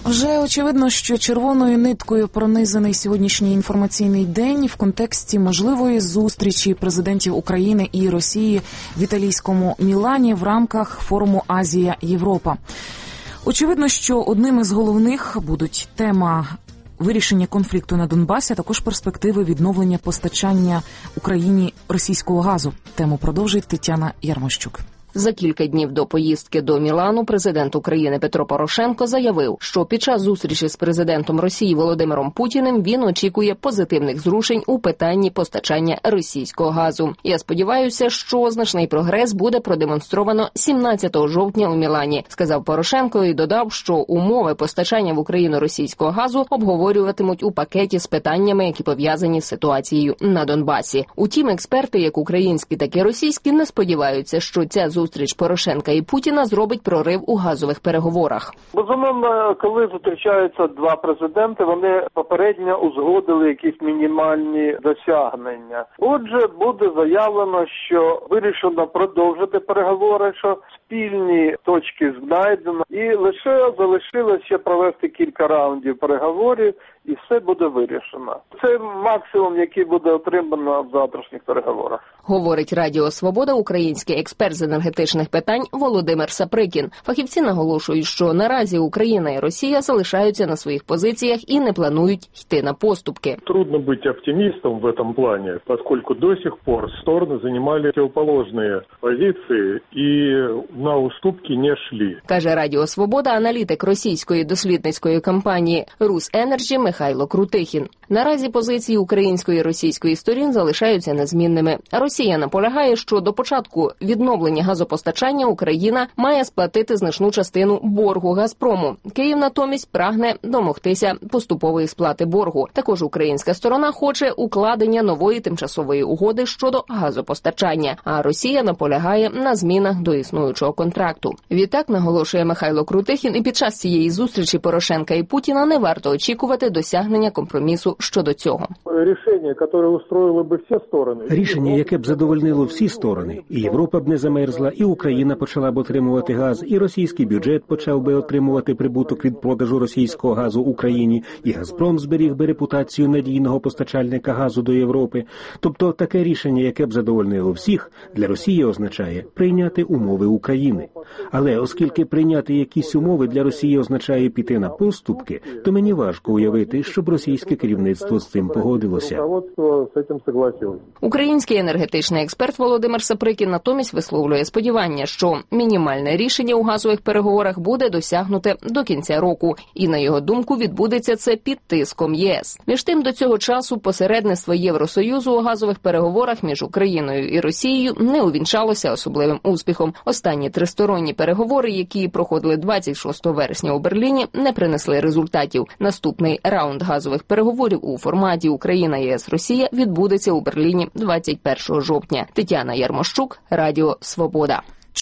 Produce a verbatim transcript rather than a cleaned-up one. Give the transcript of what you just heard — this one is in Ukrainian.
Вже очевидно, що червоною ниткою пронизаний сьогоднішній інформаційний день в контексті можливої зустрічі президентів України і Росії в італійському Мілані в рамках форуму Азія-Європа. Очевидно, що одним із головних будуть тема вирішення конфлікту на Донбасі, а також перспективи відновлення постачання Україні російського газу. Тему продовжить Тетяна Ярмощук. За кілька днів до поїздки до Мілану президент України Петро Порошенко заявив, що під час зустрічі з президентом Росії Володимиром Путіним він очікує позитивних зрушень у питанні постачання російського газу. Я сподіваюся, що значний прогрес буде продемонстровано сімнадцятого жовтня у Мілані, сказав Порошенко і додав, що умови постачання в Україну російського газу обговорюватимуть у пакеті з питаннями, які пов'язані з ситуацією на Донбасі. Утім, експерти, як українські, так і російські, не сподіваються, що ця зустріч Зустріч Порошенка і Путіна зробить прорив у газових переговорах. Безумовно, коли зустрічаються два президенти, вони попередньо узгодили якісь мінімальні досягнення. Отже, буде заявлено, що вирішено продовжити переговори, що спільні точки знайдено, і лише залишилося ще провести кілька раундів переговорів, і все буде вирішено. Це максимум, який буде отримано в завтрашніх переговорах. Говорить Радіо Свобода український експерт з енергетичних питань Володимир Саприкін. Фахівці наголошують, що наразі Україна і Росія залишаються на своїх позиціях і не планують йти на поступки. Трудно бути оптимістом в цьому плані, оскільки до сих пор сторони займали протилежні позиції і на уступки не йшли. Каже Радіо Свобода аналітик російської дослідницької компанії «Русенерджі» Михайло Крутихін. Наразі позиції української і російської сторін залишаються незмінними. Росія наполягає, що до початку відновлення газопостачання Україна має сплатити значну частину боргу «Газпрому». Київ натомість прагне домогтися поступової сплати боргу. Також українська сторона хоче укладення нової тимчасової угоди щодо газопостачання, а Росія наполягає на змінах до існуючого контракту. Відтак, наголошує Михайло Крутихін, і під час цієї зустрічі Порошенка і Путіна не варто очікувати досягнення компромісу щодо цього. Рішення, яке устроїло б всі сторони. Рішення, яке б задовольнило всі сторони. І Європа б не замерзла, і Україна почала б отримувати газ, і російський бюджет почав би отримувати прибуток від продажу російського газу Україні, і Газпром зберіг би репутацію надійного постачальника газу до Європи. Тобто таке рішення, яке б задовольнило всіх, для Росії означає прийняти умови України. Але оскільки прийняти якісь умови для Росії означає піти на поступки, то мені важко уявити, щоб російське керівництво з цим погодилося. Український енергетичний експерт Володимир Саприкін натомість висловлює сподівання, що мінімальне рішення у газових переговорах буде досягнуте до кінця року. І, на його думку, відбудеться це під тиском ЄС. Між тим, до цього часу посередництво Євросоюзу у газових переговорах між Україною і Росією не увінчалося особливим успіхом. Останні тристоронні переговори, які проходили двадцять шостого вересня у Берліні, не принесли результатів. Наступний раунд газових переговорів у форматі Україна-ЄС-Росія відбудеться у Берліні двадцять першого жовтня. Тетяна Ярмощук, Радіо Свобода.